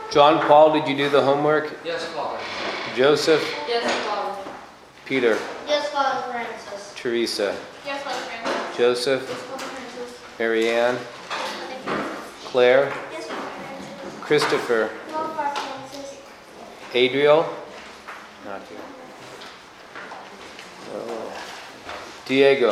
John Paul, did you do the homework? Yes, Father. Joseph? Yes, Father. Peter? Yes, Father Francis. Teresa? Yes, Father Francis. Joseph? Yes, Father Francis. Marianne? Claire? Yes, Father Francis. Christopher? No, Father Francis. Adriel? Not here. Oh. Diego? No,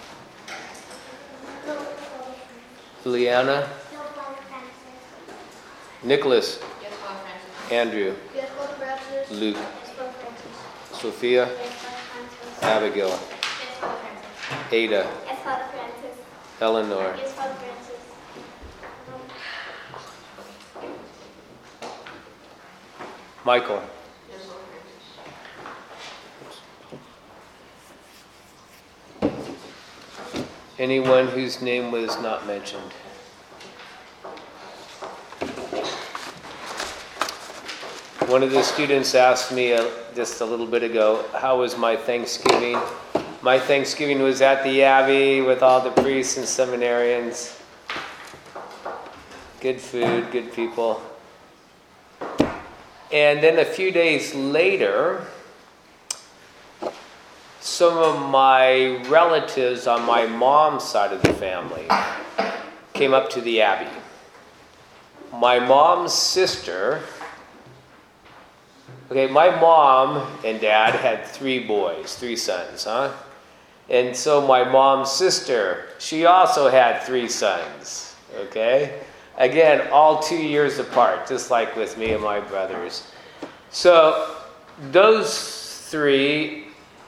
Father Francis. Liana? No, Father Francis. Nicholas? Yes, Father Francis. Andrew? Yes, Father Francis. Luke? Yes, Father Francis. Sophia? Yes, Father Francis. Abigail? Yes, Father Francis. Ada? Yes, Father Francis. Eleanor? Yes, Father Francis. Michael? Yes, Father Francis. Anyone whose name was not mentioned? One of the students asked me just a little bit ago, how was my Thanksgiving? My Thanksgiving was at the Abbey with all the priests and seminarians. Good food, good people. And then a few days later, some of my relatives on my mom's side of the family came up to the Abbey. My mom's sister, my mom and dad had 3 boys, 3 sons, And so my mom's sister, she also had 3 sons, okay? Again, all 2 years apart, just like with me and my brothers. So those 3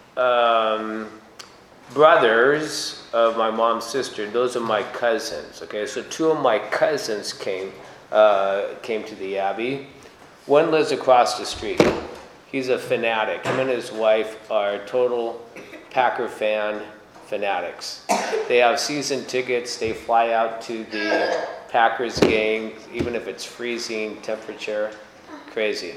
brothers of my mom's sister, those are my cousins, okay? So 2 of my cousins came to the Abbey. One lives across the street. He's a fanatic. Him and his wife are total Packer fanatics. They have season tickets. They fly out to the Packers game, even if it's freezing temperature. Crazy.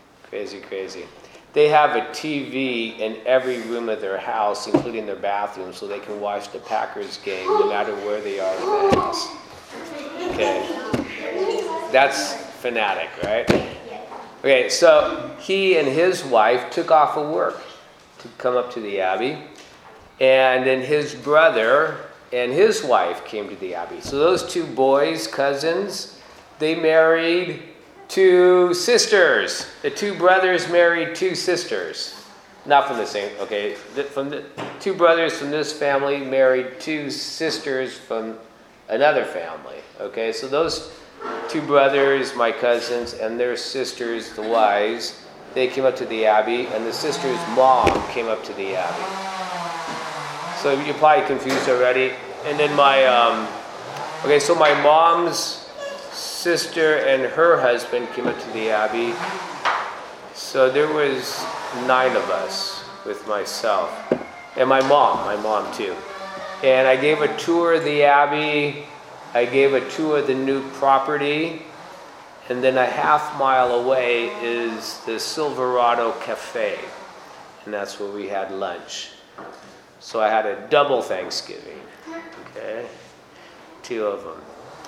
They have a TV in every room of their house, including their bathroom, so they can watch the Packers game no matter where they are in the house. Okay. That's fanatic, right? Okay, so he and his wife took off of work to come up to the Abbey. And then his brother and his wife came to the Abbey. So those 2 boys, cousins, they married 2 sisters. The 2 brothers married 2 sisters. Not from the same, okay. From the 2 brothers from this family married 2 sisters from another family. Okay, so those 2 brothers, my cousins, and their sisters, the wives, they came up to the Abbey, and the sister's mom came up to the Abbey. So you're probably confused already. And then so my mom's sister and her husband came up to the Abbey. So there was 9 of us with myself. And my mom too. And I gave a tour of the Abbey. I gave a tour of the new property. And then a half mile away is the Silverado Cafe. And that's where we had lunch. So I had a double Thanksgiving. Okay? 2 of them.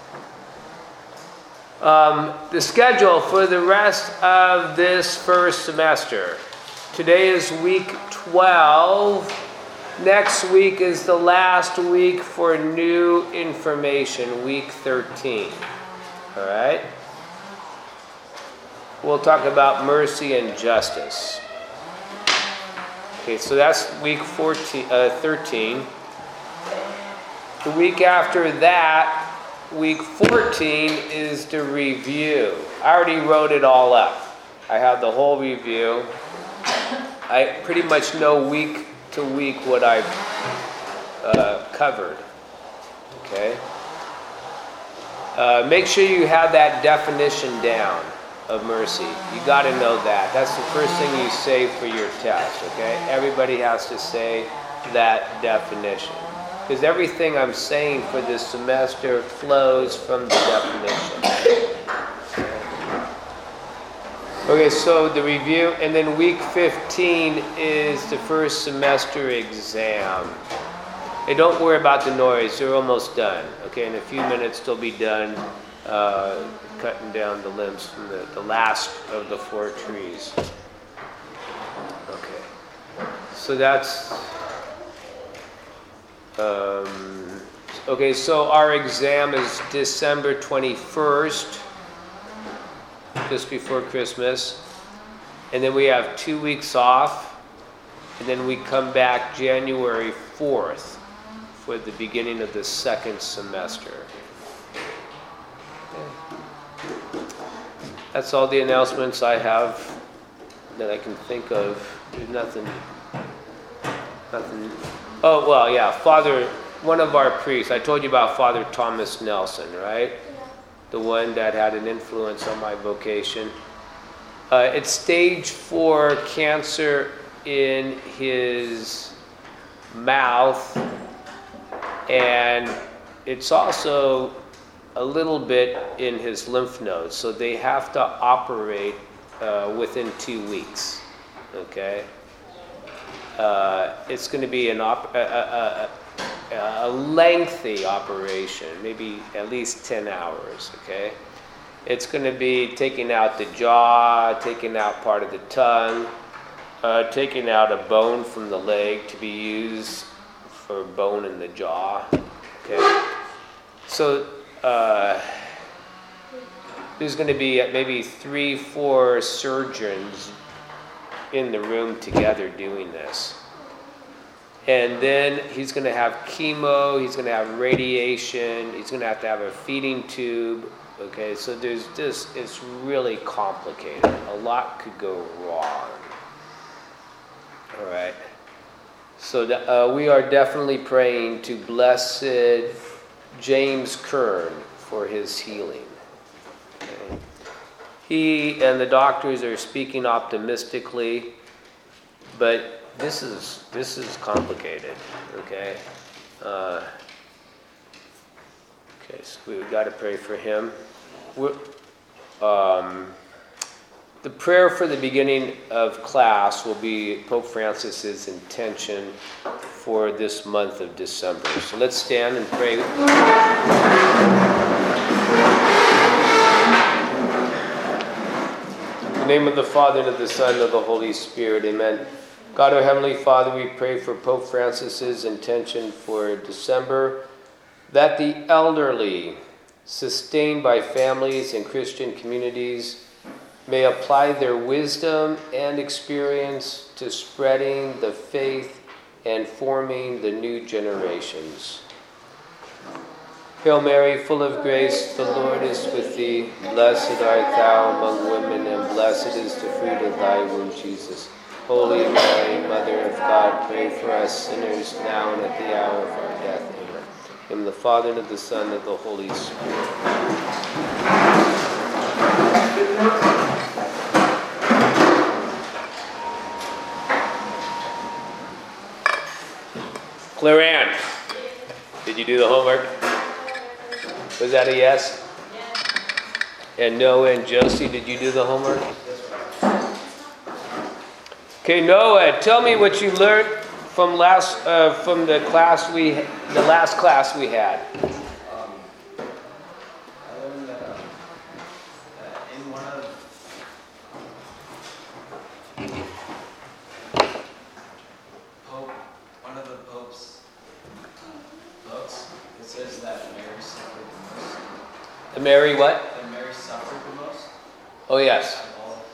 The schedule for the rest of this first semester. Today is week 12. Next week is the last week for new information, week 13. All right? We'll talk about mercy and justice. Okay, so that's week 13. The week after that, week 14 is the review. I already wrote it all up. I have the whole review. I pretty much know week to week what I've covered. Okay? Make sure you have that definition down of mercy. You got to know that. That's the first thing you say for your test. Okay? Everybody has to say that definition. Because everything I'm saying for this semester flows from the definition. Okay, so the review, and then week 15 is the first semester exam. And don't worry about the noise, they're almost done. Okay, in a few minutes they'll be done. cutting down the limbs from the last of the 4 trees. Okay. So that's... okay, so our exam is December 21st, just before Christmas. And then we have 2 weeks off. And then we come back January 4th for the beginning of the second semester. That's all the announcements I have that I can think of. There's nothing. Oh, well, yeah, one of our priests, I told you about Father Thomas Nelson, right? Yeah. The one that had an influence on my vocation. It's stage 4 cancer in his mouth, and it's also a little bit in his lymph nodes, so they have to operate within 2 weeks. Okay, it's going to be a lengthy operation, maybe at least 10 hours. Okay, it's going to be taking out the jaw, taking out part of the tongue, taking out a bone from the leg to be used for bone in the jaw. Okay, so there's going to be maybe 3-4 surgeons in the room together doing this. And then he's going to have chemo, he's going to have radiation, he's going to have a feeding tube. Okay, so there's this, it's really complicated. A lot could go wrong. All right. So we are definitely praying to Blessed James Kern for his healing. Okay. He and the doctors are speaking optimistically, but this is complicated. Okay. Okay, so we've got to pray for him. The prayer for the beginning of class will be Pope Francis's intention for this month of December. So let's stand and pray. In the name of the Father, and of the Son, and of the Holy Spirit, amen. God, our Heavenly Father, we pray for Pope Francis's intention for December, that the elderly, sustained by families and Christian communities, may apply their wisdom and experience to spreading the faith and forming the new generations. Hail Mary, full of grace, the Lord is with thee. Blessed art thou among women, and blessed is the fruit of thy womb, Jesus. Holy Mary, Mother of God, pray for us sinners now and at the hour of our death. Amen. In the name of the Father, and of the Son, and of the Holy Spirit. Claire-Ann, did you do the homework? Was that a yes? Yes. And Noah and Josie, did you do the homework? Okay, Noah, tell me what you learned from the last class we had. I learned that in one of the Pope's books, it says that Mary suffered the most. The Mary what? That Mary suffered the most. Oh, yes.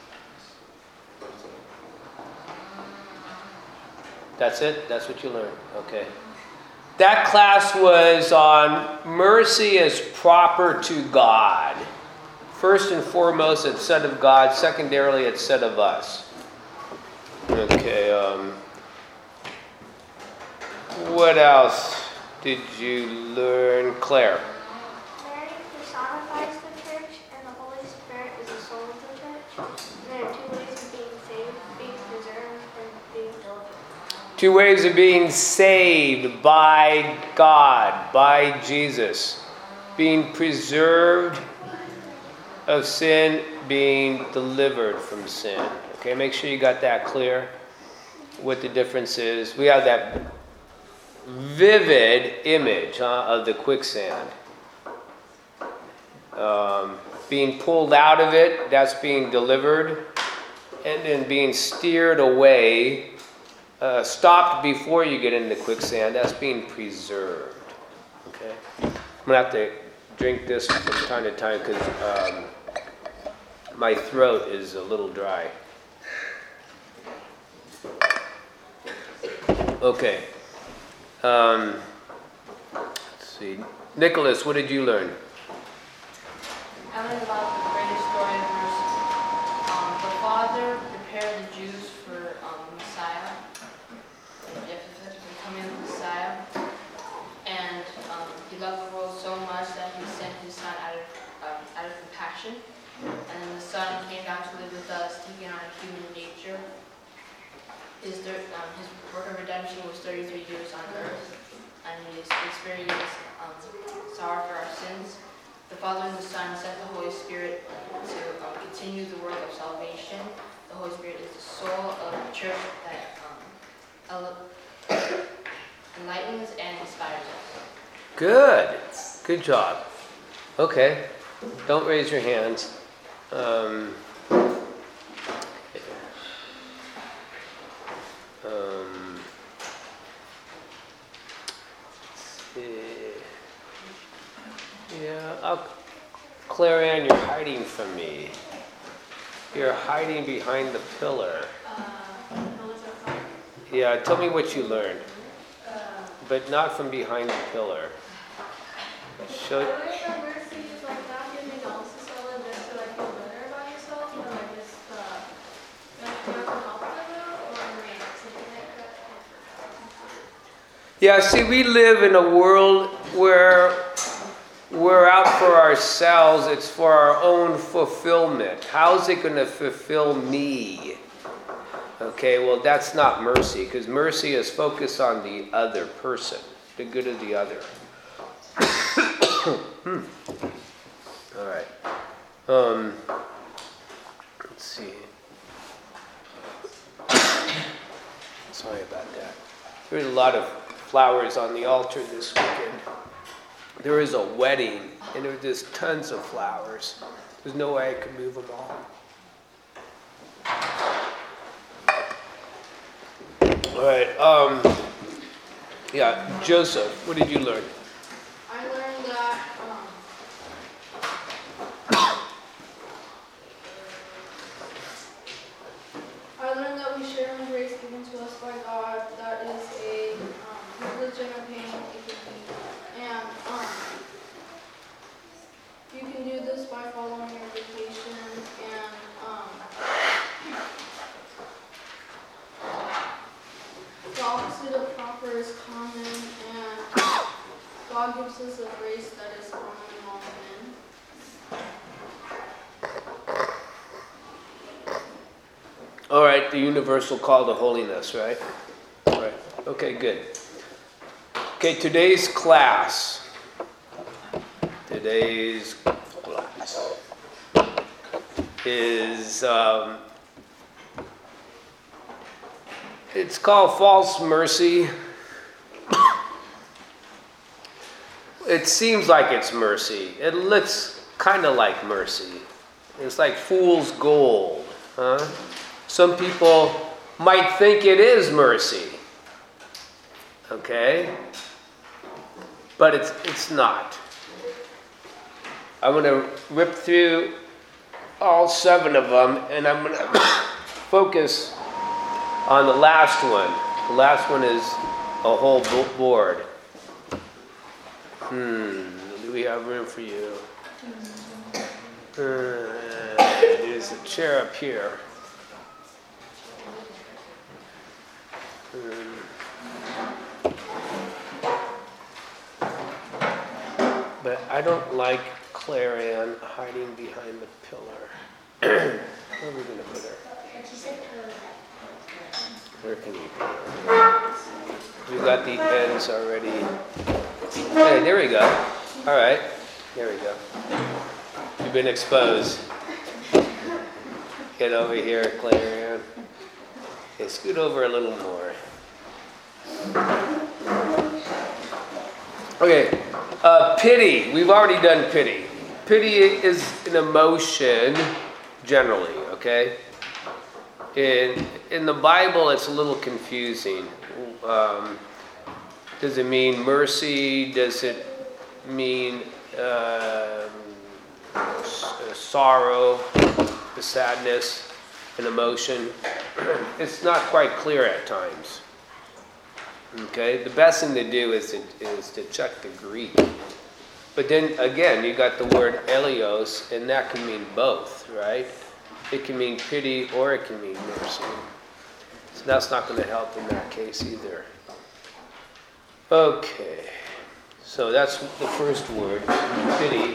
That's it? That's what you learned? Okay. That class was on mercy as proper to God. First and foremost, it's said of God. Secondarily, it's said of us. Okay. What else did you learn, Claire? Mary personifies the church, and the Holy Spirit is the soul of the church. And there are 2 ways of being saved, being preserved, and being delivered. 2 ways of being saved by God, by Jesus. Being preserved of sin, being delivered from sin. Okay, make sure you got that clear, what the difference is. We have that vivid image of the quicksand. Being pulled out of it, that's being delivered. And then being steered away, stopped before you get into quicksand, that's being preserved. Okay? I'm going to have to drink this from time to time because my throat is a little dry. Okay. Let's see. Nicholas, what did you learn? I learned about the greatest story of mercy. The Father prepared the Jews for Messiah, the coming of Messiah, and He loved the world so much that He sent His Son out of compassion, and then the Son came down to live with us, taking on a human nature. His work of redemption was 33 years on earth, and He experienced sorrow for our sins. The Father and the Son sent the Holy Spirit to continue the work of salvation. The Holy Spirit is the soul of the church that enlightens and inspires us. Good. Good job. Okay. Don't raise your hands. Yeah, Claire Ann, you're hiding from me. You're hiding behind the pillar. Yeah, tell me what you learned. But not from behind the pillar. Show. I learned that mercy is like not giving analysis all of this to like feel better about yourself, but like just you have to help them out or something like that. Yeah, see, we live in a world where we're out for ourselves. It's for our own fulfillment. How's it going to fulfill me? Okay, well, that's not mercy, because mercy is focused on the other person, the good of the other. All right. Let's see. Sorry about that. There's a lot of flowers on the altar this weekend. There is a wedding, and there's just tons of flowers. There's no way I could move them all. All right. Yeah, Joseph, what did you learn? I learned that we share in the grace given to us by God. That is a privilege and a pain it can be. And you can do this by following your vocation and the opposite of proper is common, and God gives us a grace that is common among men. All right, the universal call to holiness, right? All right. Okay, good. Okay, today's class is it's called false mercy. It seems like it's mercy. It looks kind of like mercy. It's like fool's gold, huh? Some people might think it is mercy, okay? But it's not. I'm going to rip through all 7 of them, and I'm going to focus on the last one. The last one is a whole board. Do we have room for you? There's a chair up here. But I don't like Claire Ann hiding behind the pillar. Where are we going to put her? Where can you put her? We got the ends already. Hey, there we go. All right. There we go. You've been exposed. Get over here, Claire Ann. Okay, scoot over a little more. Okay, pity. We've already done pity. Pity is an emotion, generally, okay? In the Bible, it's a little confusing. Does it mean mercy? Does it mean sorrow, the sadness, an emotion? It's not quite clear at times. Okay, the best thing to do is to check the Greek. But then again, you got the word eleos, and that can mean both, right? It can mean pity or it can mean mercy. So that's not going to help in that case either. Okay, so that's the first word, pity.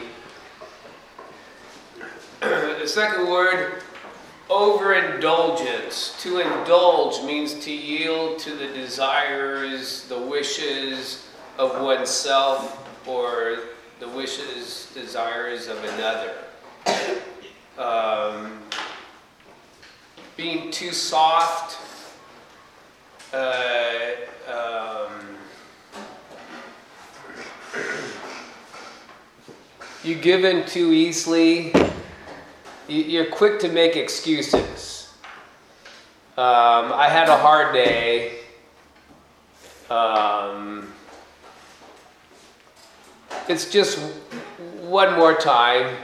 The second word, overindulgence. To indulge means to yield to the desires, the wishes of oneself, or the wishes, desires of another. Being too soft, you give in too easily. You're quick to make excuses. I had a hard day. It's just one more time.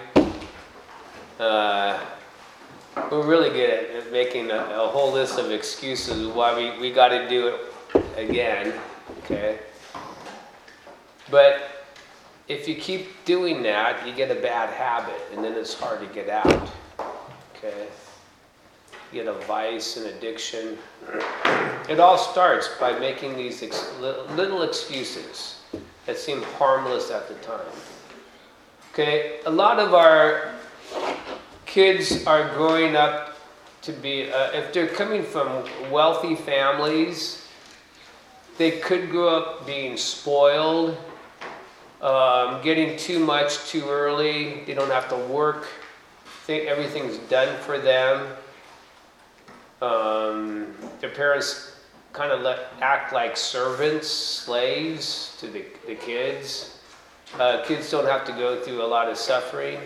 We're really good at making a whole list of excuses why we got to do it again. Okay. But if you keep doing that, you get a bad habit, and then it's hard to get out. Okay? You get a vice, an addiction. It all starts by making these little excuses that seem harmless at the time. Okay? A lot of our kids are growing up to be, if they're coming from wealthy families, they could grow up being spoiled. Getting too much too early. They don't have to work. Think everything's done for them. Their parents kind of act like servants, slaves to the kids. Kids don't have to go through a lot of suffering.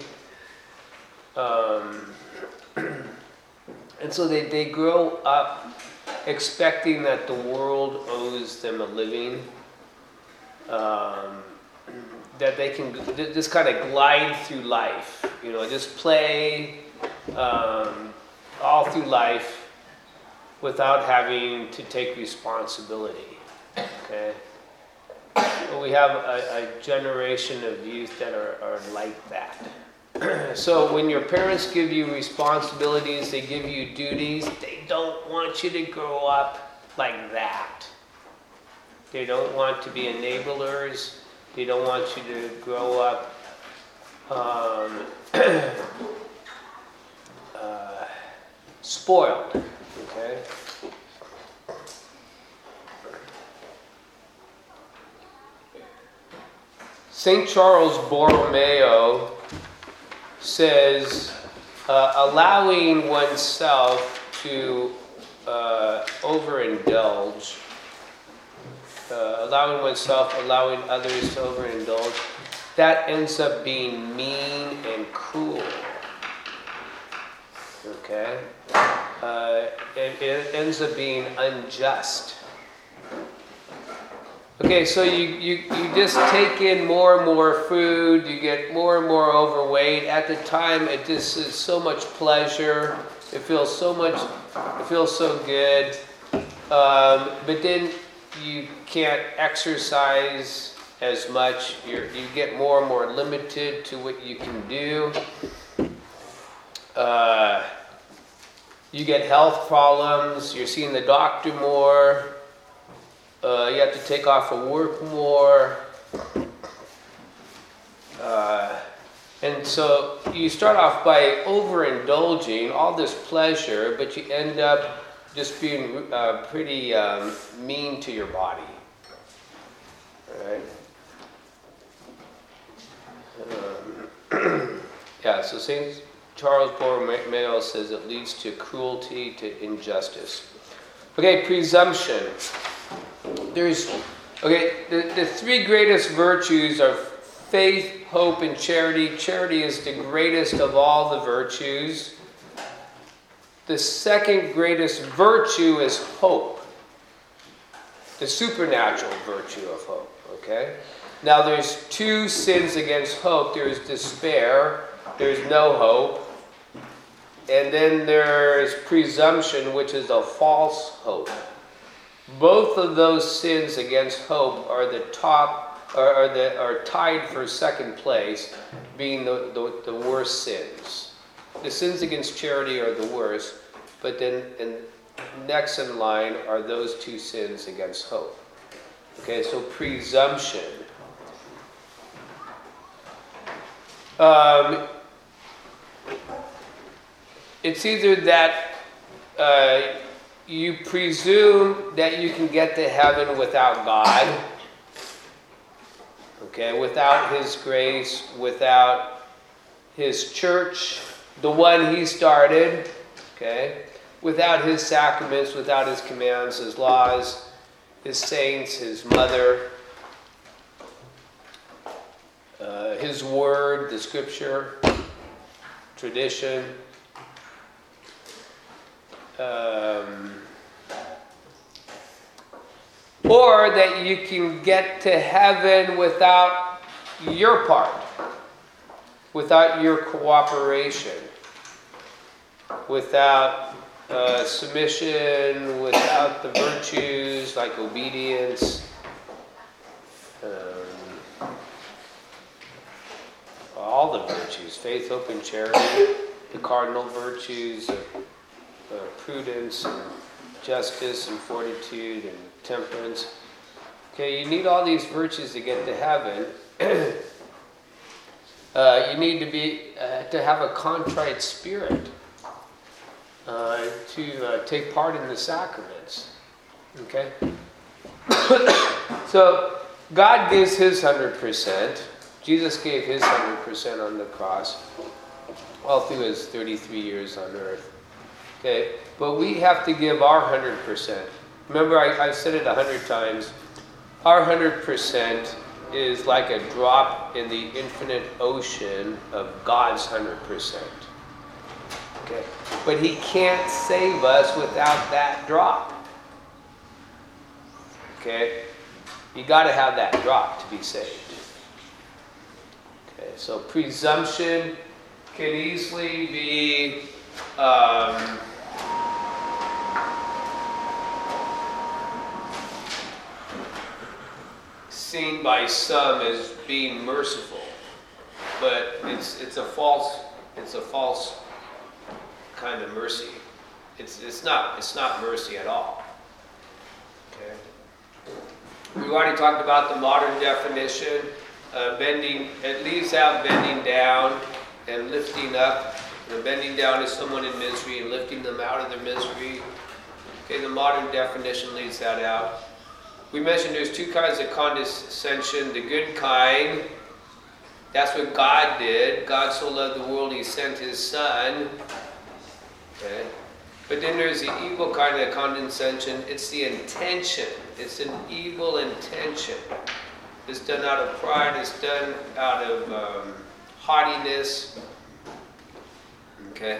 And so they grow up expecting that the world owes them a living. That they can just kind of glide through life, just play all through life without having to take responsibility. Okay, but we have a generation of youth that are like that. So when your parents give you responsibilities, they give you duties, they don't want you to grow up like that. They don't want to be enablers. They don't want you to grow up spoiled, okay? St. Charles Borromeo says, allowing oneself to overindulge, allowing oneself, allowing others to overindulge, that ends up being mean and cruel. Okay? It ends up being unjust. Okay, so you just take in more and more food, you get more and more overweight. At the time, it just is so much pleasure. It feels so good. But then you can't exercise as much. You get more and more limited to what you can do. You get health problems. You're seeing the doctor more. You have to take off of work more. And so you start off by overindulging all this pleasure, but you end up just being pretty mean to your body. All right? Yeah, so St. Charles Borromeo says it leads to cruelty, to injustice. Okay, presumption. The three greatest virtues are faith, hope, and charity. Charity is the greatest of all the virtues. The second greatest virtue is hope. The supernatural virtue of hope, okay? Now there's two sins against hope. There's despair, there's no hope. And then there's presumption, which is a false hope. Both of those sins against hope are the top, are tied for second place, being the worst sins. The sins against charity are the worst, but then next in line are those two sins against hope. Okay, so presumption. It's either that you presume that you can get to heaven without God, okay, without His grace, without His church, the one He started, okay, without His sacraments, without His commands, His laws, His saints, His mother, His word, the scripture, tradition. Or that you can get to heaven without your part, without your cooperation, without submission, without the virtues like obedience, all the virtues, faith, hope, and charity, the cardinal virtues of prudence and justice and fortitude and temperance. Okay, you need all these virtues to get to heaven. You need to have a contrite spirit to take part in the sacraments. Okay, so God gives His 100%. Jesus gave His 100% on the cross, all through His 33 years on earth. Okay, but we have to give our 100%. Remember, I've said it 100 times. Our 100% is like a drop in the infinite ocean of God's 100%. Okay, but He can't save us without that drop. Okay, you got to have that drop to be saved. Okay, so presumption can easily be seen by some as being merciful, but it's a false kind of mercy. It's not mercy at all. Okay. We've already talked about the modern definition. Bending, it leaves out bending down and lifting up. Bending down is someone in misery and lifting them out of their misery. Okay, the modern definition leaves that out. We mentioned there's two kinds of condescension. The good kind, that's what God did. God so loved the world, He sent His Son. Okay. But then there's the evil kind of condescension. It's the intention. It's an evil intention. It's done out of pride. It's done out of haughtiness. Okay.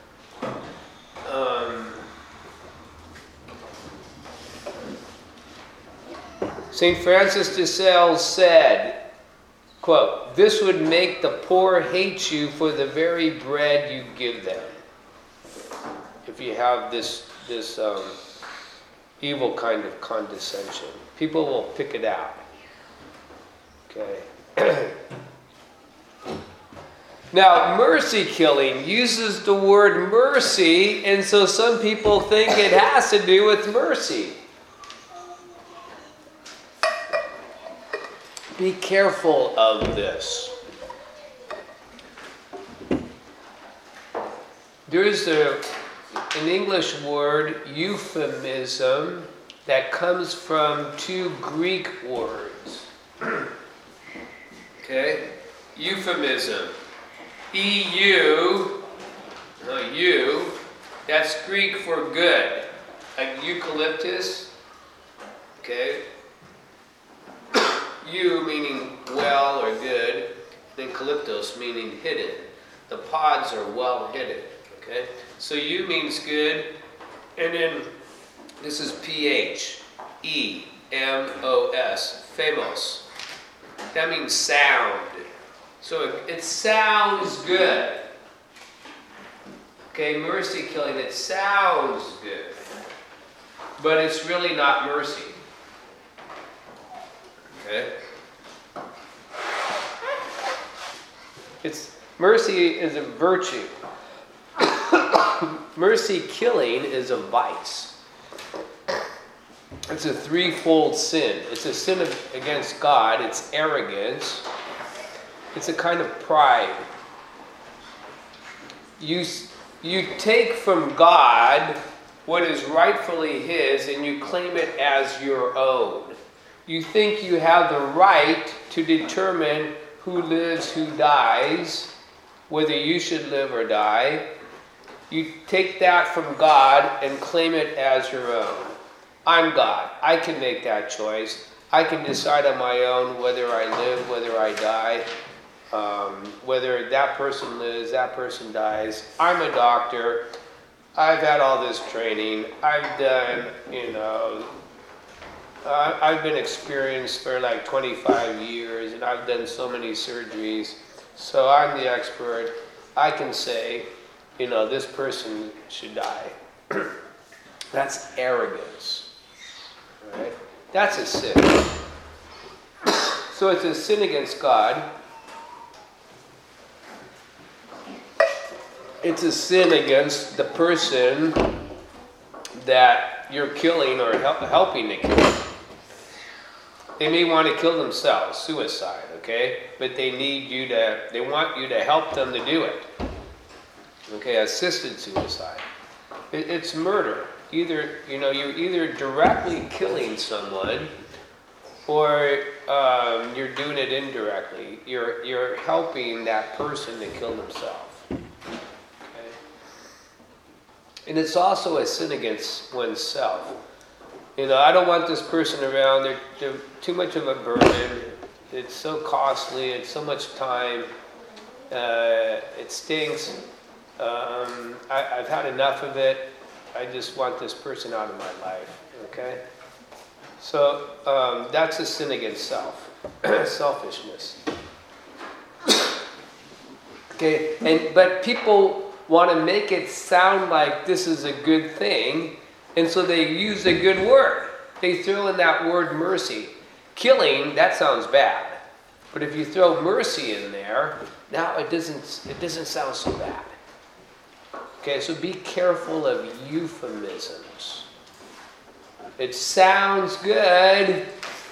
St. Francis de Sales said, quote, "This would make the poor hate you for the very bread you give them." If you have this evil kind of condescension, people will pick it out. Okay. Now, mercy killing uses the word mercy, and so some people think it has to do with mercy. Be careful of this. There is an English word, euphemism, that comes from two Greek words. Okay? Euphemism. EU, that's Greek for good. Like eucalyptus. Okay? Eu meaning well or good. Then kalyptos meaning hidden. The pods are well hidden. Okay? So U means good. And then this is PH. E-M-O-S. Phemos. That means sound. So it sounds good. Okay, mercy killing, it sounds good. But it's really not mercy. Okay? Mercy is a virtue. Mercy killing is a vice. It's a threefold sin. It's a sin against God. It's arrogance. It's a kind of pride. You take from God what is rightfully His and you claim it as your own. You think you have the right to determine who lives, who dies, whether you should live or die. You take that from God and claim it as your own. I'm God. I can make that choice. I can decide on my own whether I live, whether I die, whether that person lives, that person dies. I'm a doctor. I've had all this training. I've done, I've been experienced for like 25 years and I've done so many surgeries. So I'm the expert. I can say, this person should die. That's arrogance. Right? That's a sin. So it's a sin against God. It's a sin against the person that you're killing or helping to kill. They may want to kill themselves, suicide, okay? But they want you to help them to do it. Okay, assisted suicide. It's murder. You're either directly killing someone or you're doing it indirectly. You're helping that person to kill themselves. Okay? And it's also a sin against oneself. I don't want this person around. They're too much of a burden. It's so costly. It's so much time. It stinks. I've had enough of it. I just want this person out of my life. Okay? So that's a sin against self. Selfishness. Okay? But people want to make it sound like this is a good thing. And so they use a good word. They throw in that word mercy. Killing, that sounds bad. But if you throw mercy in there, now it doesn't sound so bad. Okay, so be careful of euphemisms. It sounds good,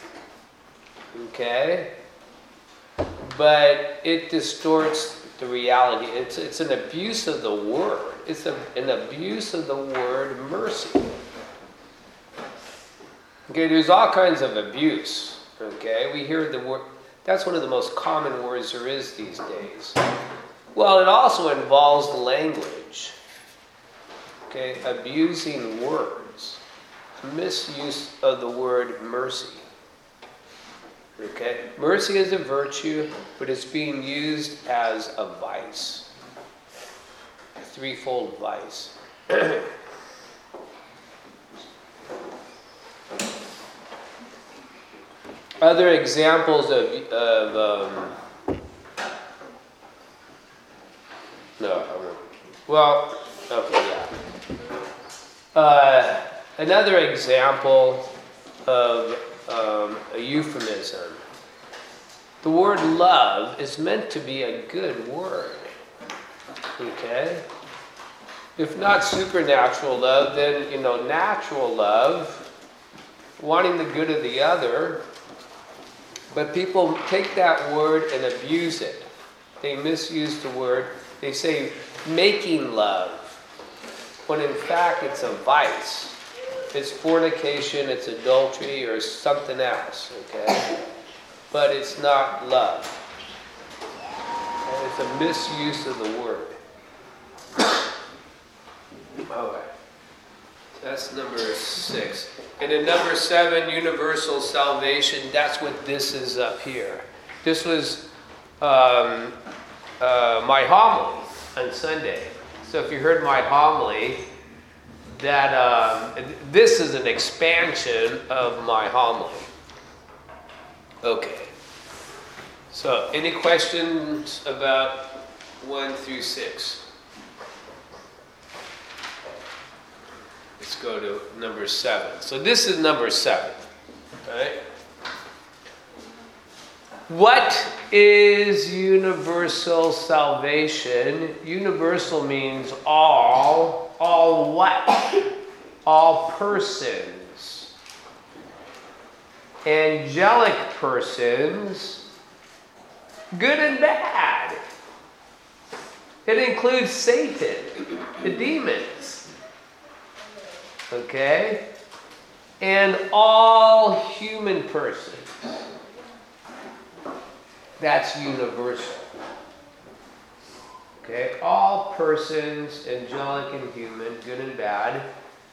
okay, but it distorts the reality. It's an abuse of the word. It's an abuse of the word mercy. Okay, there's all kinds of abuse. Okay, we hear the word. That's one of the most common words there is these days. Well, it also involves language. Okay, abusing words, misuse of the word mercy. Okay, mercy is a virtue, but it's being used as a vice, a threefold vice. Other examples another example of a euphemism. The word love is meant to be a good word. Okay? If not supernatural love, then, natural love, wanting the good of the other. But people take that word and abuse it. They misuse the word. They say making love, when in fact it's a vice. It's fornication, it's adultery, or something else, okay? But it's not love. And it's a misuse of the word. All right. That's number 6. And in number 7, universal salvation, that's what this is up here. This was my homily on Sunday. So if you heard my homily, that this is an expansion of my homily. Okay. So any questions about 1 through 6? Let's go to number 7. So this is number 7. Right? What is universal salvation? Universal means all. All what? All persons. Angelic persons, good and bad. It includes Satan, the demons. Okay? And all human persons. That's universal. Okay? All persons, angelic and human, good and bad,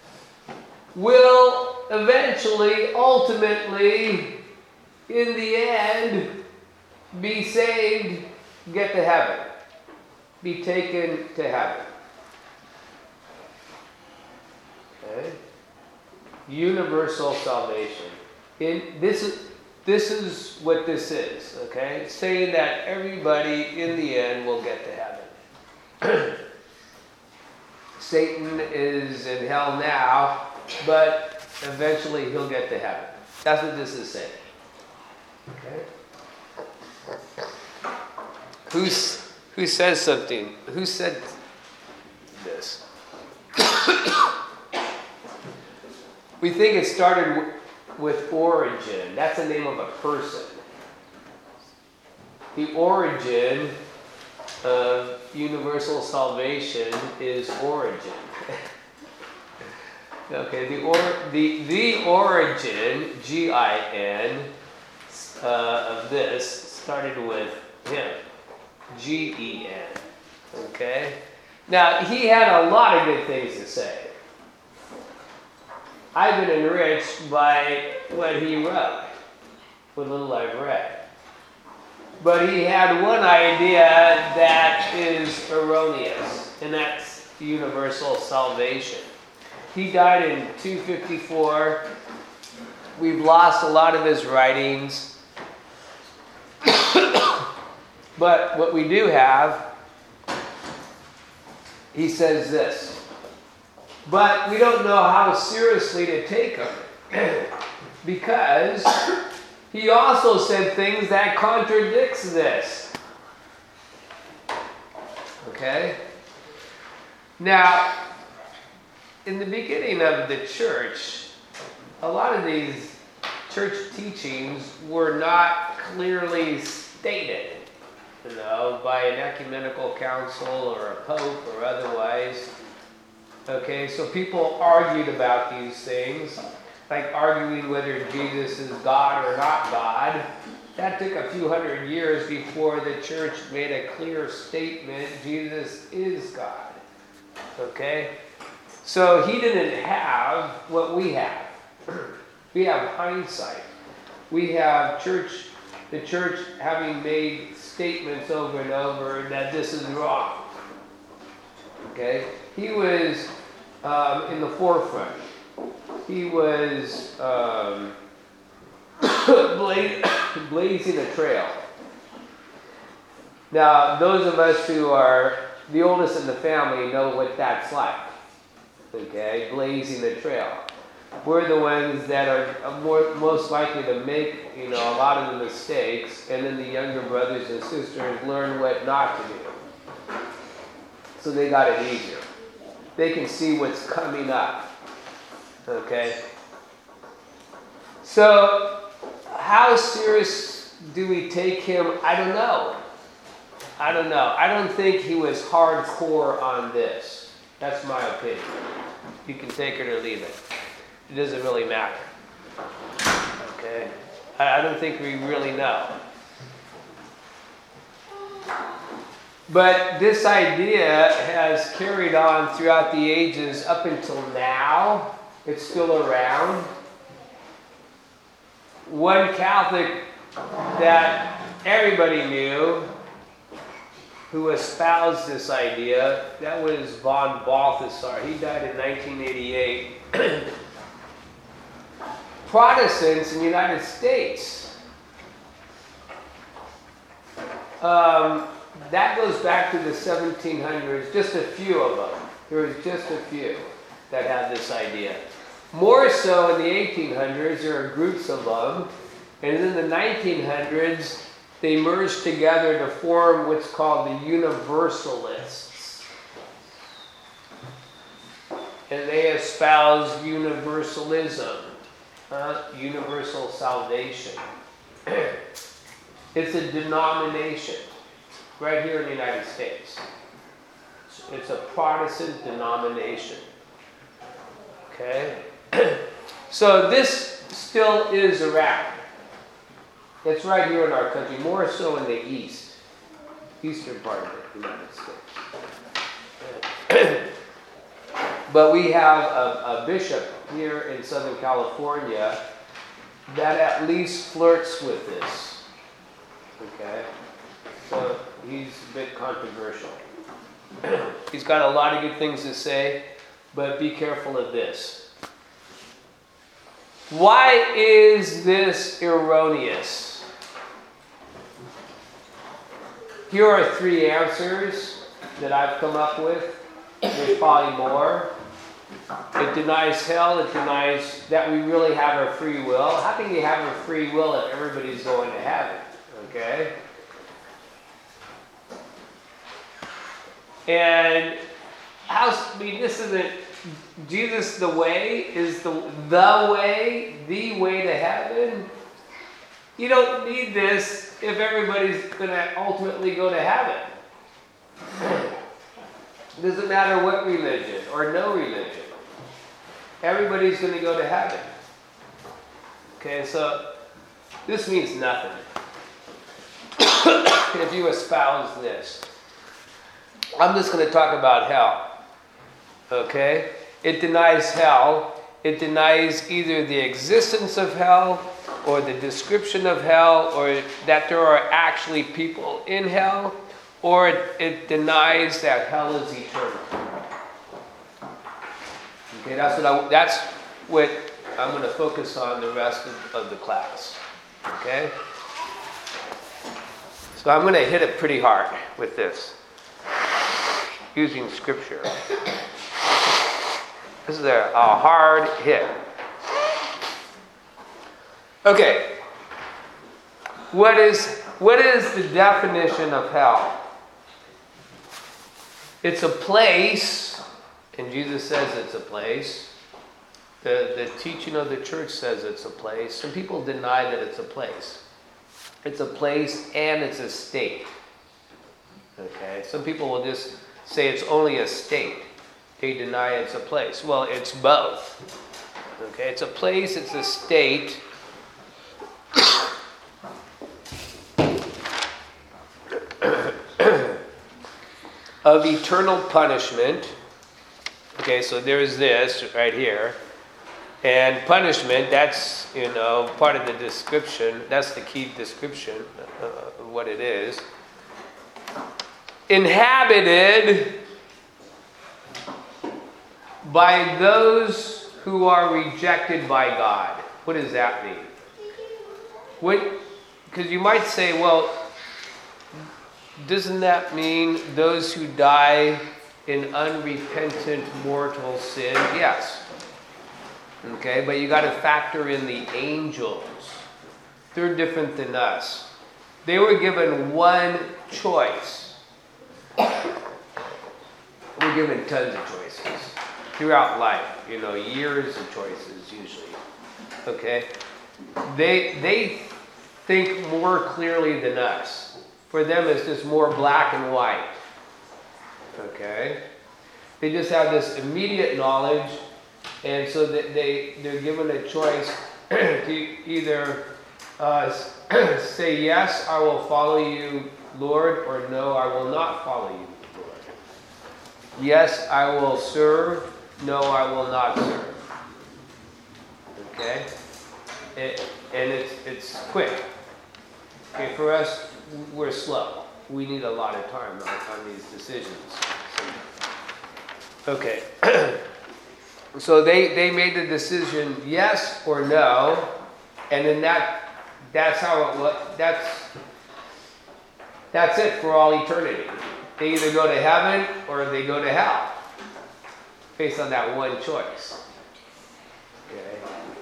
will eventually, ultimately, in the end, be saved, get to heaven, be taken to heaven. Okay? Universal salvation. This is what this is, okay? It's saying that everybody in the end will get to heaven. Satan is in hell now, but eventually he'll get to heaven. That's what this is saying. Okay? Who says something? Who said this? We think it started with Origen. That's the name of a person. The origin of universal salvation is Origen. Okay, the origin, G-I-N, of this started with him, G-E-N. Okay? Now, he had a lot of good things to say. I've been enriched by what he wrote, what little I've read. But he had one idea that is erroneous, and that's universal salvation. He died in 254. We've lost a lot of his writings. But what we do have, he says this. But we don't know how seriously to take him. Because he also said things that contradicts this. Okay? Now, in the beginning of the church, a lot of these church teachings were not clearly stated, by an ecumenical council or a pope or otherwise. Okay, so people argued about these things, like arguing whether Jesus is God or not God. That took a few hundred years before the church made a clear statement, Jesus is God. Okay? So he didn't have what we have. We have hindsight. We have the church having made statements over and over that this is wrong. Okay? He was in the forefront. He was blazing a trail. Now, those of us who are the oldest in the family know what that's like. Okay, blazing the trail. We're the ones that are most likely to make, a lot of the mistakes, and then the younger brothers and sisters learn what not to do. So they got it easier. They can see what's coming up. Okay? So, how serious do we take him? I don't know. I don't think he was hardcore on this. That's my opinion. You can take it or leave it. It doesn't really matter. Okay? I don't think we really know. But this idea has carried on throughout the ages up until now. It's still around. One Catholic that everybody knew who espoused this idea. That was von Balthasar. He died in 1988. Protestants in the United States. That goes back to the 1700s, just a few of them. There was just a few that had this idea. More so in the 1800s, there are groups of them. And in the 1900s, they merged together to form what's called the Universalists. And they espouse universalism, universal salvation. It's a denomination right here in the United States. It's a Protestant denomination. Okay? So this still is around. It's right here in our country, more so in the eastern part of the United States. But we have a bishop here in Southern California that at least flirts with this. Okay? So he's a bit controversial. He's got a lot of good things to say, but be careful of this. Why is this erroneous? Here are 3 answers that I've come up with. There's probably more. It denies hell. It denies that we really have our free will. How can you have a free will if everybody's going to heaven? Okay? And this isn't Jesus the way, is the way to heaven. You don't need this if everybody's going to ultimately go to heaven. It doesn't matter what religion or no religion. Everybody's going to go to heaven. Okay, so this means nothing. If you espouse this. I'm just going to talk about hell. Okay? It denies hell. It denies either the existence of hell or the description of hell or that there are actually people in hell, or it denies that hell is eternal. Okay, that's what I'm going to focus on the rest of the class. Okay? So I'm going to hit it pretty hard with this, using scripture. This is a hard hit. Okay. What is the definition of hell? It's a place, and Jesus says it's a place. The teaching of the church says it's a place. Some people deny that it's a place. It's a place and it's a state. Okay? Some people will just say it's only a state. They deny it's a place. Well, it's both. Okay? It's a place, it's a state. Of eternal punishment. Okay, so there's this right here. And punishment, that's, part of the description. That's the key description of what it is. Inhabited by those who are rejected by God. What does that mean? Because you might say, well, doesn't that mean those who die in unrepentant mortal sin? Yes. Okay, but you got to factor in the angels. They're different than us. They were given one choice. We're given tons of choices throughout life. Years of choices usually. Okay, they think more clearly than us. For them, it's just more black and white. Okay? They just have this immediate knowledge, and so that they're given a choice to either say, yes, I will follow you, Lord, or no, I will not follow you, Lord. Yes, I will serve, no, I will not serve. Okay? And it's quick. Okay, for us, we're slow. We need a lot of time on these decisions. Okay. So they made the decision yes or no, and then that's how it was. That's it for all eternity. They either go to heaven or they go to hell, based on that one choice. Okay.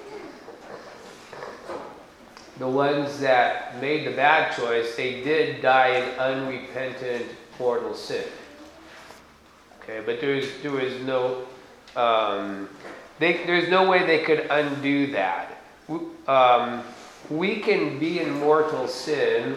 The ones that made the bad choice, they did die in unrepentant mortal sin. Okay, but there was no there's no way they could undo that. We can be in mortal sin,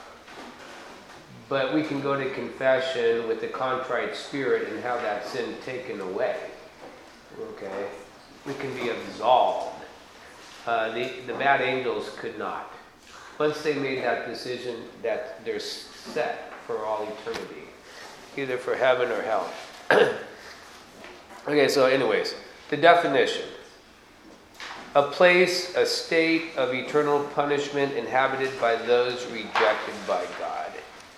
but we can go to confession with the contrite spirit and have that sin taken away. Okay, we can be absolved. The bad angels could not. Once they made that decision, that they're set for all eternity, either for heaven or hell. Okay, so anyways, the definition. A place, a state of eternal punishment inhabited by those rejected by God.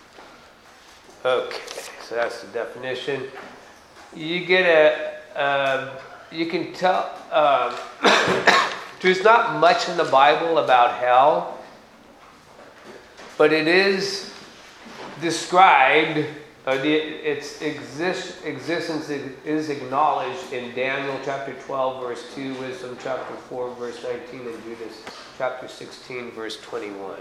Okay, so that's the definition. You get you can tell, there's not much in the Bible about hell, but it is described, its existence is acknowledged in Daniel chapter 12 verse 2, Wisdom chapter 4 verse 19, and Judas chapter 16 verse 21.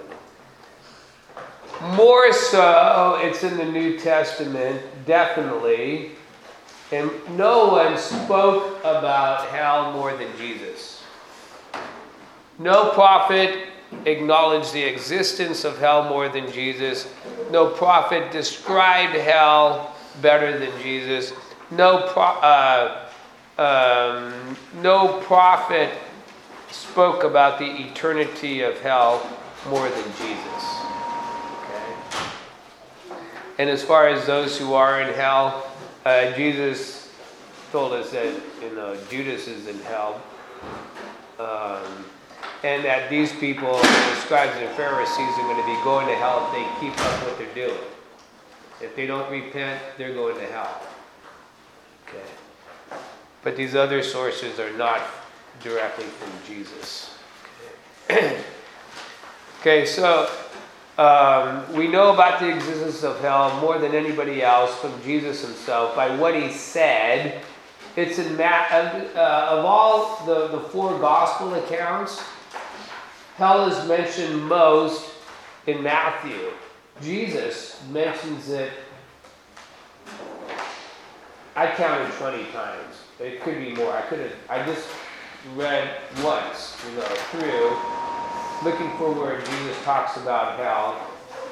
More so, it's in the New Testament, definitely, and no one spoke about hell more than Jesus. No prophet acknowledged the existence of hell more than Jesus. No prophet described hell better than Jesus. No prophet spoke about the eternity of hell more than Jesus. Okay. And as far as those who are in hell, Jesus told us that Judas is in hell. And that these people, the scribes and Pharisees, are going to be going to hell if they keep up what they're doing. If they don't repent, they're going to hell. Okay. But these other sources are not directly from Jesus. Okay, okay, so we know about the existence of hell more than anybody else from Jesus himself by what he said. It's in of all the four gospel accounts, hell is mentioned most in Matthew. Jesus mentions it, I counted 20 times. It could be more. I just read once, through, looking for where Jesus talks about hell.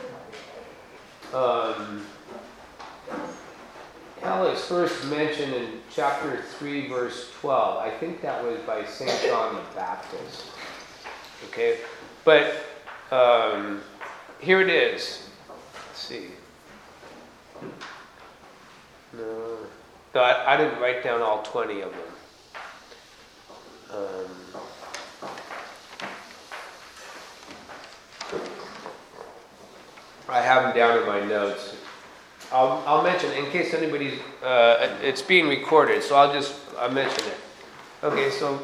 Hell is first mentioned in chapter 3, verse 12. I think that was by St. John the Baptist. Okay, but here it is. Let's see. No, I didn't write down all 20 of them. I have them down in my notes. I'll mention it in case anybody's. It's being recorded, so I'll mention it. Okay, so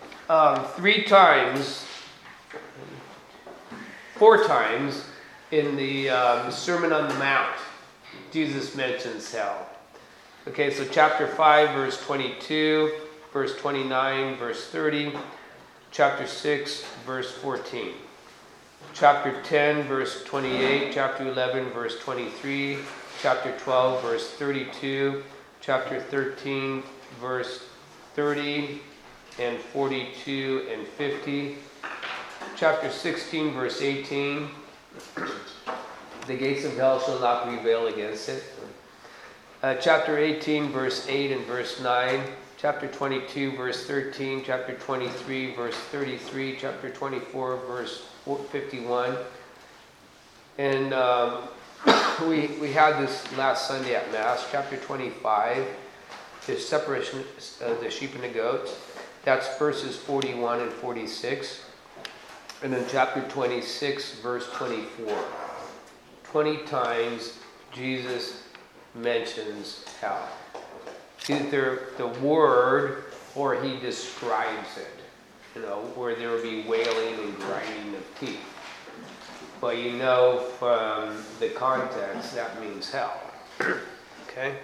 4 times in the Sermon on the Mount, Jesus mentions hell. Okay, so chapter 5, verse 22, verse 29, verse 30, chapter 6, verse 14, chapter 10, verse 28, chapter 11, verse 23, chapter 12, verse 32, chapter 13, verse 30 and 42 and 50, chapter 16, verse 18, the gates of hell shall not prevail against it. Chapter 18, verse 8 and verse 9, chapter 22, verse 13, chapter 23, verse 33, chapter 24, verse 51. And we had this last Sunday at Mass, chapter 25, the separation of the sheep and the goats. That's verses 41 and 46. And then chapter 26, verse 24. 20 times Jesus mentions hell. Either the word or he describes it, where there will be wailing and grinding of teeth. But from the context, that means hell. Okay?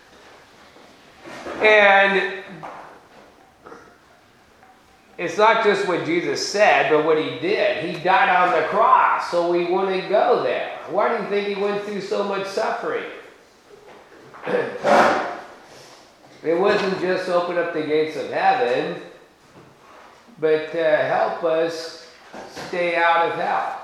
And it's not just what Jesus said, but what he did. He died on the cross, so we wouldn't go there. Why do you think he went through so much suffering? It wasn't just open up the gates of heaven, but to help us stay out of hell.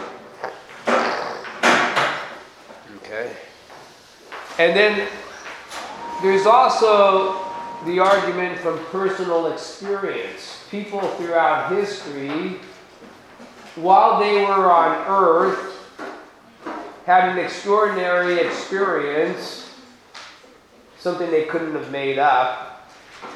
Okay. And then there's also the argument from personal experience. People throughout history, while they were on earth, had an extraordinary experience, something they couldn't have made up,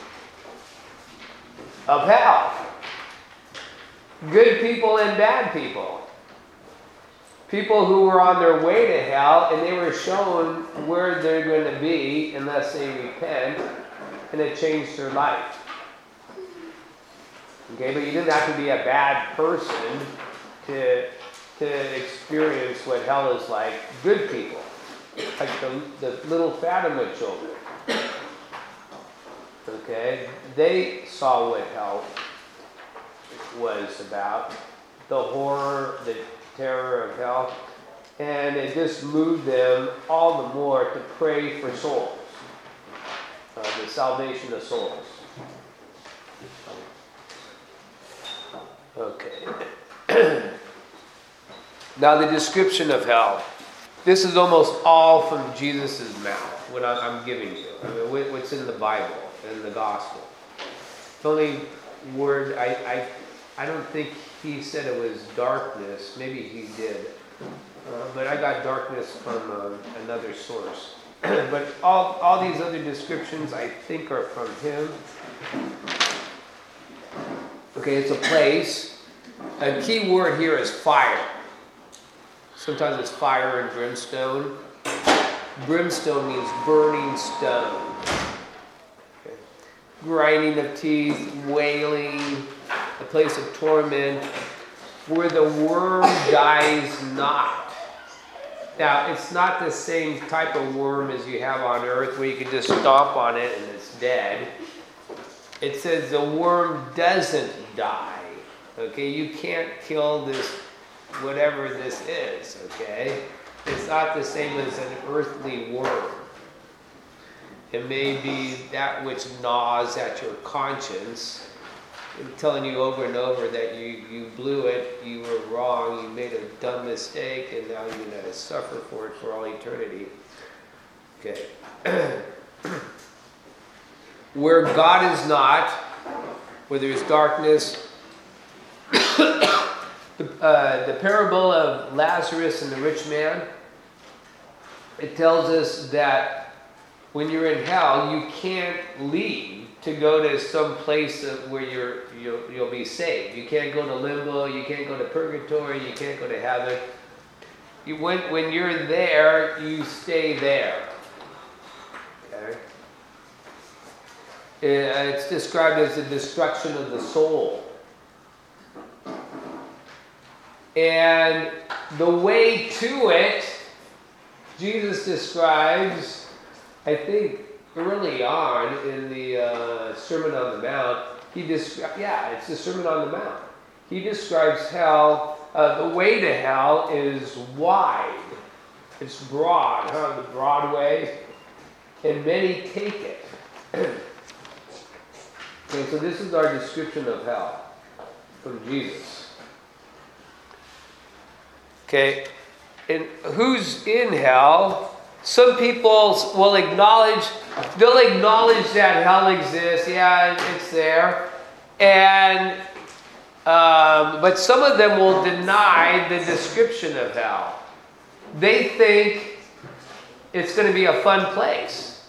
of hell. Good people and bad people. People who were on their way to hell, and they were shown where they're going to be unless they repent, and it changed their life. Okay, but you didn't have to be a bad person to experience what hell is like. Good people, like the little Fatima children. Okay, they saw what hell was about, the horror, the terror of hell, and it just moved them all the more to pray for souls, the salvation of souls. Okay. Now the description of hell. This is almost all from Jesus' mouth, what I'm giving you. I mean, what's in the Bible, in the Gospel. The only word, I don't think he said it was darkness. Maybe he did. But I got darkness from another source. But all these other descriptions, I think, are from him. Okay, it's a place. A key word here is fire. Sometimes it's fire and brimstone. Brimstone means burning stone. Okay. Grinding of teeth, wailing, a place of torment, where the worm dies not. Now, it's not the same type of worm as you have on earth where you can just stomp on it and it's dead. It says the worm doesn't die. Okay, you can't kill this, whatever this is, okay? It's not the same as an earthly worm. It may be that which gnaws at your conscience, telling you over and over that you blew it, you were wrong, you made a dumb mistake, and now you're going to suffer for it for all eternity. Okay. Where God is not, where there's darkness, the parable of Lazarus and the rich man, it tells us that when you're in hell, you can't leave to go to some place where you'll be saved. You can't go to limbo, you can't go to purgatory, you can't go to heaven. When you're there, you stay there. Okay? It's described as the destruction of the soul. And the way to it, Jesus describes, I think early on in the Sermon on the Mount, it's the Sermon on the Mount. He describes hell, the way to hell is wide. It's broad, the broad way, and many take it. Okay, so this is our description of hell from Jesus. Okay, and who's in hell? Some people will acknowledge that hell exists. Yeah, it's there. And but some of them will deny the description of hell. They think it's going to be a fun place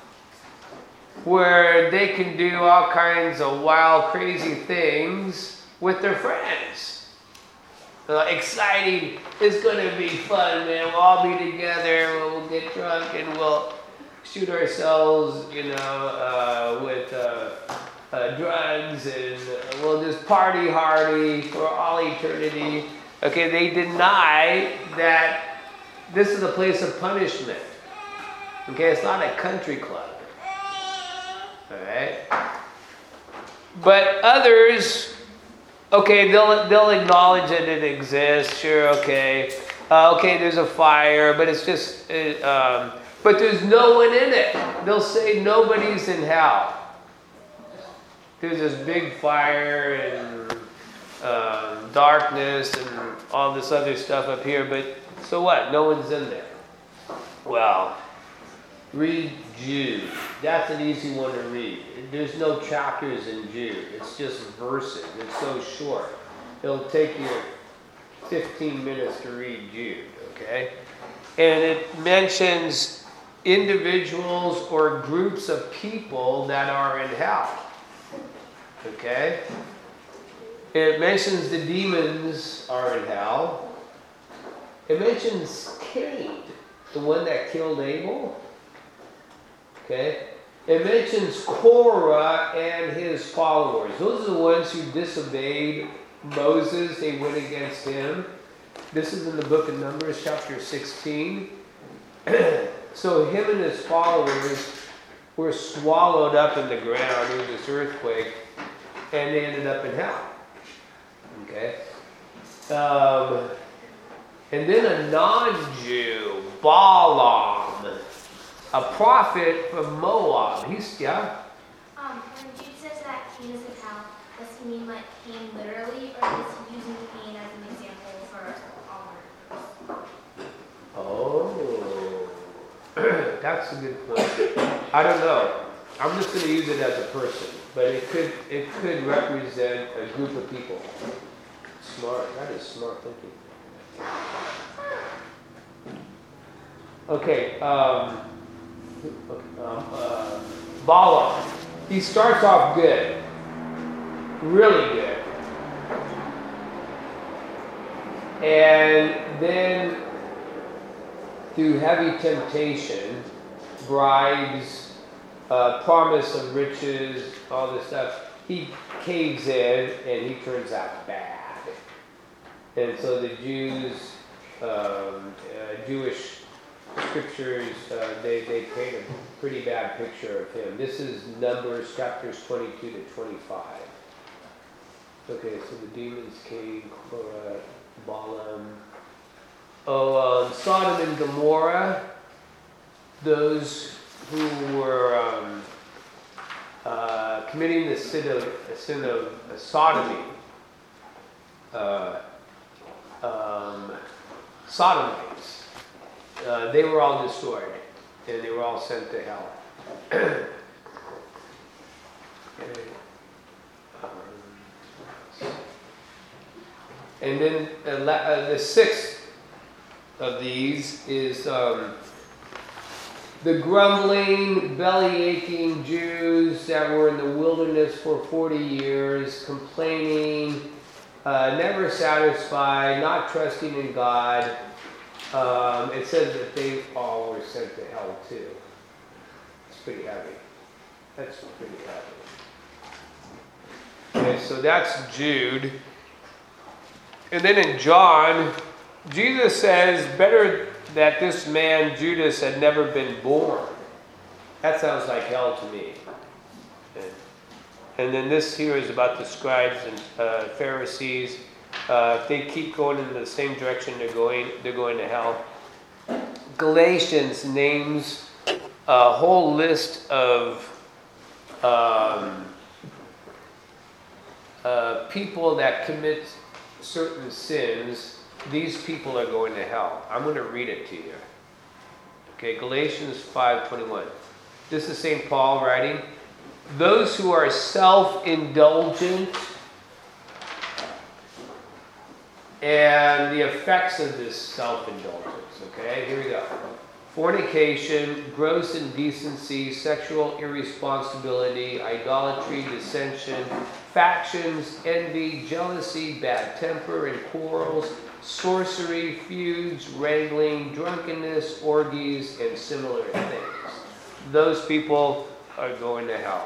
where they can do all kinds of wild, crazy things with their friends. exciting. It's going to be fun, man. We'll all be together. We'll get drunk and we'll shoot ourselves, with drugs, and we'll just party hardy for all eternity. Okay, they deny that this is a place of punishment. Okay, it's not a country club. All right? But others, okay, they'll acknowledge that it exists. Sure, okay. Okay, there's a fire, but it's just, but there's no one in it. They'll say nobody's in hell. There's this big fire and darkness and all this other stuff up here, but so what? No one's in there. Well, read Jude. That's an easy one to read. There's no chapters in Jude. It's just verses. It's so short. It'll take you 15 minutes to read Jude, okay? And it mentions individuals or groups of people that are in hell, okay? It mentions the demons are in hell. It mentions Cain, the one that killed Abel. Okay? It mentions Korah and his followers. Those are the ones who disobeyed Moses. They went against him. This is in the book of Numbers, chapter 16. So him and his followers were swallowed up in the ground in this earthquake, and they ended up in hell. Okay? And then a non-Jew, Balaam, a prophet from Moab. When Jude says that Cain is in hell, does he mean like Cain literally, or is he using Cain as an example for all murderers? Oh, that's a good point. I don't know. I'm just going to use it as a person, but it could represent a group of people. Smart. That is smart thinking. Okay. Balaam. He starts off good. Really good. And then, through heavy temptation, bribes, promise of riches, all this stuff, he caves in and he turns out bad. And so the Jews, Jewish scriptures, they paint a pretty bad picture of him. This is Numbers chapters 22 to 25. Okay, so the demons came, Korah, Balaam. Sodom and Gomorrah, those who were committing the sin of sodomy. Sodomites. They were all destroyed, and they were all sent to hell. And then the sixth of these is the grumbling, belly-aching Jews that were in the wilderness for 40 years, complaining, never satisfied, not trusting in God. It says that they all were sent to hell too. It's pretty heavy. That's pretty heavy. Okay, so that's Jude. And then in John, Jesus says, better that this man, Judas, had never been born. That sounds like hell to me. And then this here is about the scribes and Pharisees. If they keep going in the same direction they're going to hell. Galatians names a whole list of people that commit certain sins. These people are going to hell. I'm going to read it to you. Okay, Galatians 5:21. This is St. Paul writing. Those who are self-indulgent and the effects of this self-indulgence. Okay, here we go. fornication, gross indecency, sexual irresponsibility, idolatry, dissension, factions, envy, jealousy, bad temper, and quarrels, sorcery, feuds, wrangling, drunkenness, orgies, and similar things. Those people are going to hell.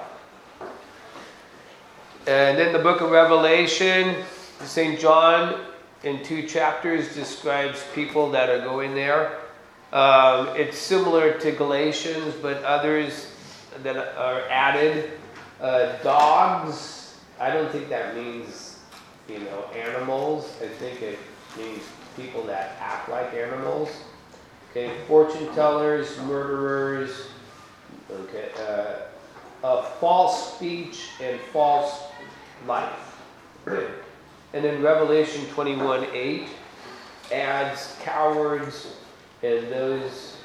And then the book of Revelation, St. John in 2 chapters describes people that are going there. It's similar to Galatians, but others that are added. Dogs, I don't think that means, animals. I think it means people that act like animals. Okay, fortune tellers, murderers, okay, false speech and false life. And then Revelation 21:8 adds cowards and those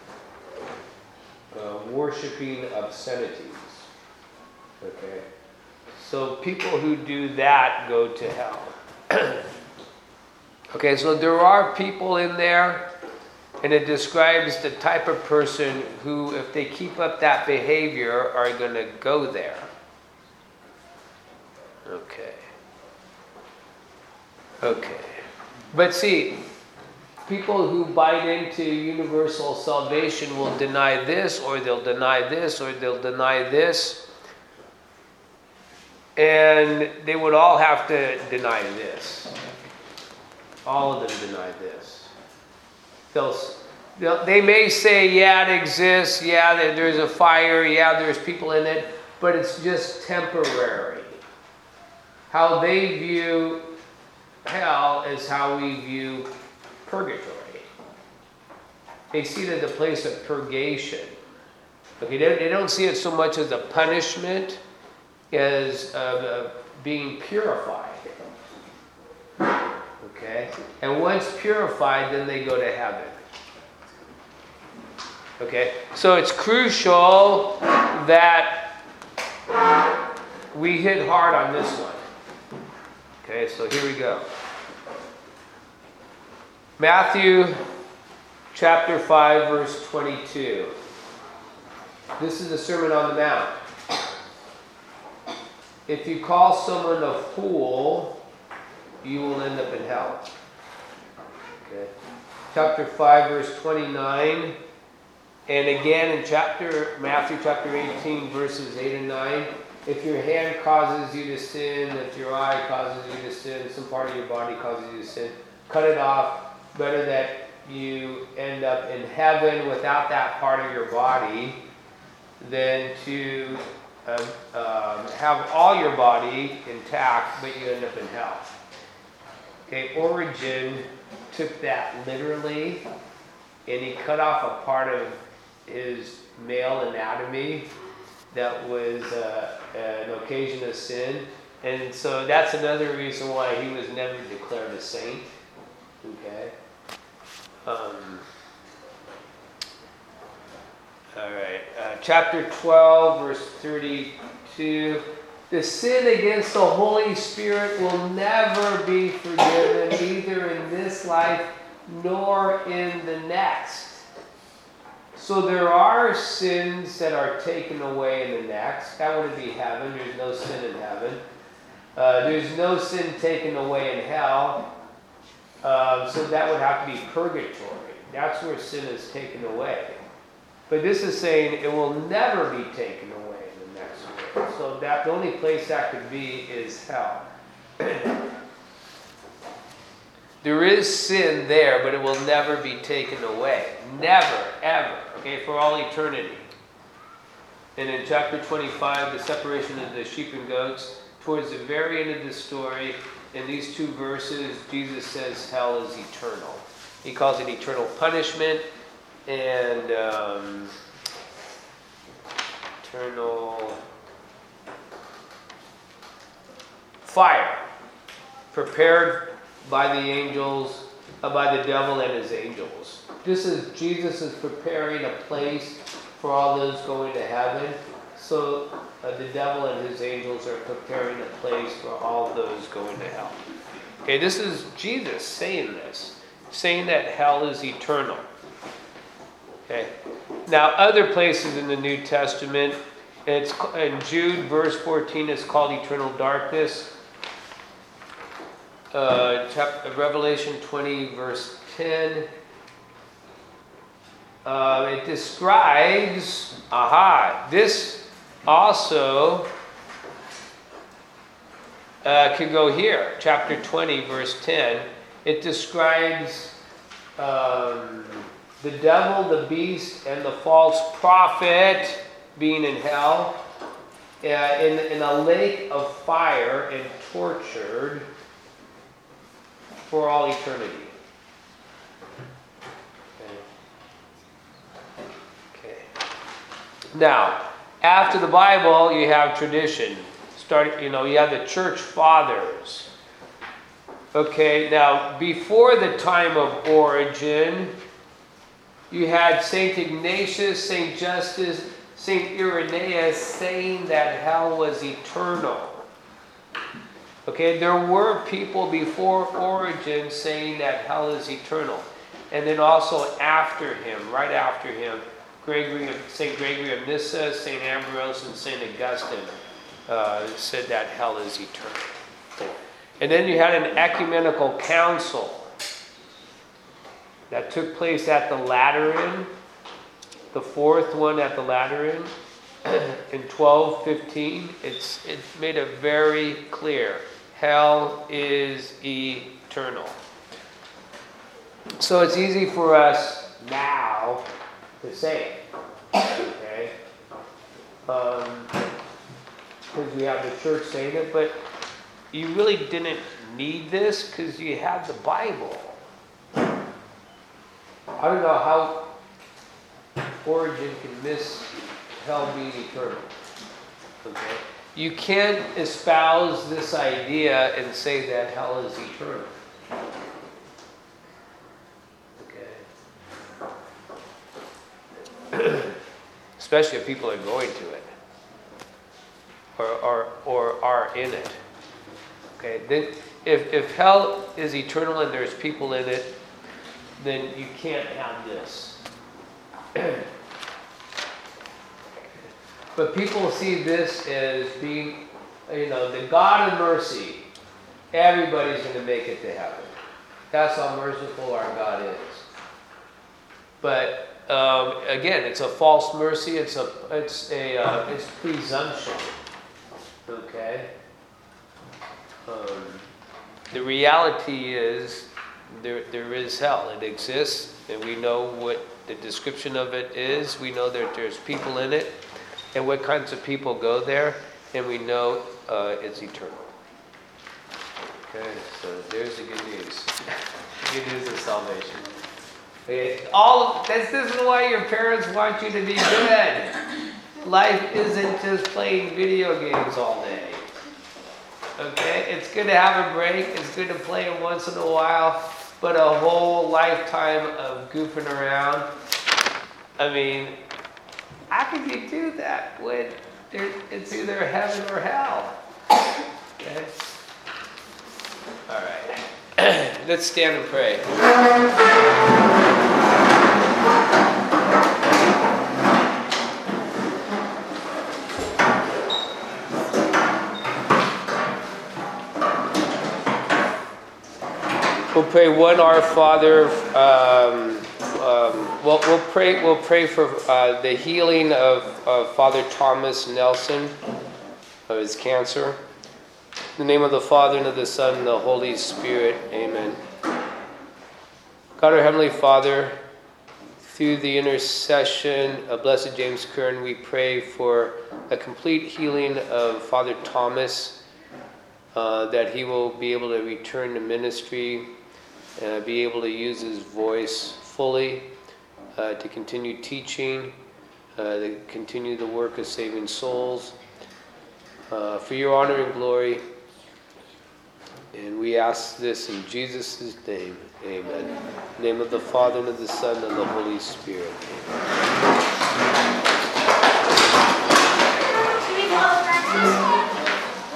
worshiping obscenities. Okay, so people who do that go to hell. Okay, so there are people in there, and it describes the type of person who, if they keep up that behavior, are going to go there. Okay. But see, people who bite into universal salvation will deny this, or they'll deny this, or they'll deny this. And they would all have to deny this. All of them deny this. They may say, yeah, it exists, yeah, there's a fire, yeah, there's people in it, but it's just temporary. How they view hell is how we view purgatory. They see it as a place of purgation. Okay, they don't see it so much as a punishment as being purified. Okay, and once purified, then they go to heaven. Okay, so it's crucial that we hit hard on this one. Okay, so here we go. Matthew chapter 5, verse 22. This is the Sermon on the Mount. If you call someone a fool, you will end up in hell. Okay. Chapter 5, verse 29. And again in Matthew chapter 18, verses 8 and 9. If your hand causes you to sin, if your eye causes you to sin, some part of your body causes you to sin, cut it off. Better that you end up in heaven without that part of your body than to have all your body intact, but you end up in hell. Okay, Origen took that literally, and he cut off a part of his male anatomy that was an occasion of sin. And so that's another reason why he was never declared a saint. Okay. All right. Chapter 12, verse 32. The sin against the Holy Spirit will never be forgiven, either in this life nor in the next. So there are sins that are taken away in the next. That wouldn't be heaven. There's no sin in heaven. There's no sin taken away in hell. So that would have to be purgatory. That's where sin is taken away. But this is saying it will never be taken away in the next world. So that the only place that could be is hell. There is sin there, but it will never be taken away. Never, ever. Okay, for all eternity. And in chapter 25, the separation of the sheep and goats, towards the very end of the story, in these two verses, Jesus says hell is eternal. He calls it eternal punishment and eternal fire prepared by the angels, by the devil and his angels. Jesus is preparing a place for all those going to heaven. So the devil and his angels are preparing a place for all those going to hell. Okay, this is Jesus saying this, saying that hell is eternal. Okay. Now, other places in the New Testament, it's in Jude, verse 14, it's called eternal darkness. Revelation 20, verse 10. It describes, this also can go here, chapter 20, verse 10. It describes the devil, the beast, and the false prophet being in hell, in a lake of fire and tortured for all eternity. Okay. Now, after the Bible, you have tradition. You have the church fathers. Okay, now before the time of Origen, you had Saint Ignatius, Saint Justus, Saint Irenaeus saying that hell was eternal. Okay, there were people before Origen saying that hell is eternal. And then also after him, right after him, Saint Gregory of Nyssa, Saint Ambrose, and Saint Augustine said that hell is eternal. And then you had an ecumenical council that took place at the Lateran, the fourth one at the Lateran, in 1215. It made it very clear. Hell is eternal. So it's easy for us now to say, okay? Because we have the church saying it, but you really didn't need this because you have the Bible. I don't know how Origen can miss hell being eternal. Okay? You can't espouse this idea and say that hell is eternal. Okay? Especially if people are going to it or are in it. Okay? Then if hell is eternal and there's people in it, then you can't have this. But people see this as being, the God of mercy. Everybody's going to make it to heaven. That's how merciful our God is. But again, it's a false mercy. It's presumption. Okay. The reality is there is hell. It exists, and we know what the description of it is. We know that there's people in it, and what kinds of people go there, and we know it's eternal. Okay, so there's the good news. Good news of salvation. Okay, this is why your parents want you to be good. Life isn't just playing video games all day. Okay, it's good to have a break. It's good to play it once in a while, but a whole lifetime of goofing around. I mean, how can you do that when it's either heaven or hell? Okay. All right. Let's stand and pray. We'll pray one Our Father. We'll pray for the healing of Father Thomas Nelson of his cancer. In the name of the Father, and of the Son, and the Holy Spirit. Amen. God, our Heavenly Father, through the intercession of Blessed James Kern, we pray for a complete healing of Father Thomas, that he will be able to return to ministry, be able to use his voice fully, to continue teaching, to continue the work of saving souls, for your honor and glory. And we ask this in Jesus' name. Amen. In the name of the Father, and of the Son, and of the Holy Spirit.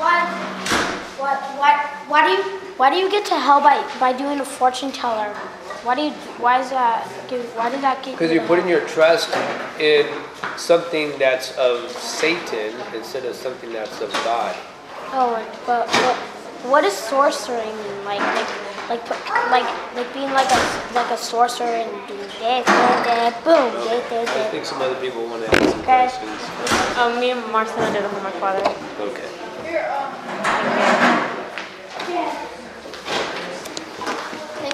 Why do you get to hell by doing a fortune teller? Why does that give Because you you're putting your trust in something that's of Satan instead of something that's of God. Oh, but what does sorcery mean? Like being like a sorcerer and doing that, boom, I think some other people want to ask some Okay. questions. Me and Marcela did it for my father. Okay.